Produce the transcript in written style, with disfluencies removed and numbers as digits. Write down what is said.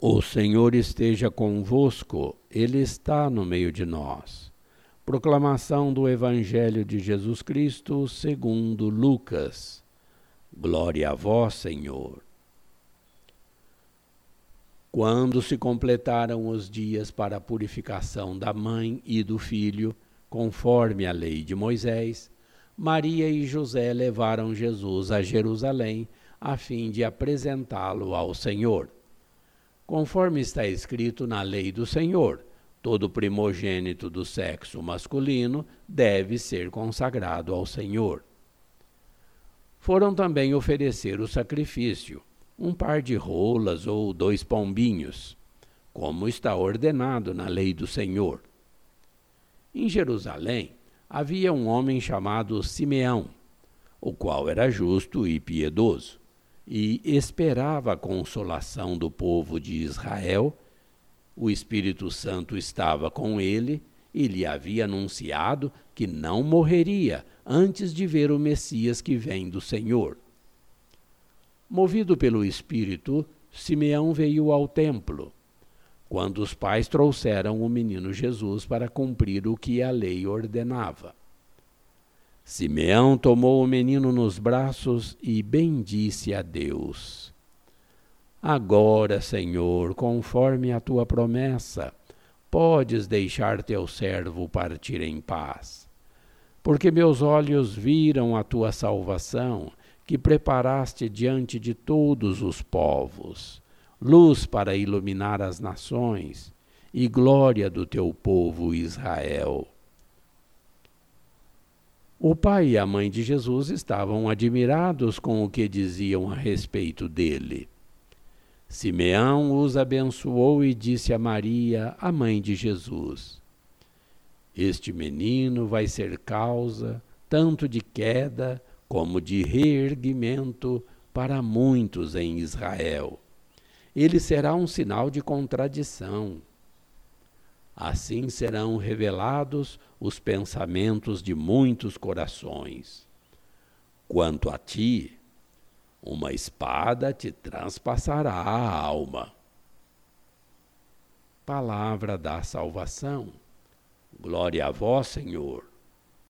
O Senhor esteja convosco, Ele está no meio de nós. Proclamação do Evangelho de Jesus Cristo segundo Lucas. Glória a vós, Senhor. Quando se completaram os dias para a purificação da mãe e do filho, conforme a lei de Moisés, Maria e José levaram Jesus a Jerusalém, a fim de apresentá-lo ao Senhor. Conforme está escrito na lei do Senhor, todo primogênito do sexo masculino deve ser consagrado ao Senhor. Foram também oferecer o sacrifício, um par de rolas ou 2 pombinhos, como está ordenado na lei do Senhor. Em Jerusalém havia um homem chamado Simeão, o qual era justo e piedoso, e esperava a consolação do povo de Israel. O Espírito Santo estava com ele e lhe havia anunciado que não morreria antes de ver o Messias que vem do Senhor. Movido pelo Espírito, Simeão veio ao templo, quando os pais trouxeram o menino Jesus para cumprir o que a lei ordenava. Simeão tomou o menino nos braços e bendisse a Deus. Agora, Senhor, conforme a tua promessa, podes deixar teu servo partir em paz. Porque meus olhos viram a tua salvação, que preparaste diante de todos os povos, luz para iluminar as nações e glória do teu povo Israel. O pai e a mãe de Jesus estavam admirados com o que diziam a respeito dele. Simeão os abençoou e disse a Maria, a mãe de Jesus: Este menino vai ser causa tanto de queda como de reerguimento para muitos em Israel. Ele será um sinal de contradição. Assim serão revelados os pensamentos de muitos corações. Quanto a ti, uma espada te transpassará a alma. Palavra da salvação. Glória a vós, Senhor.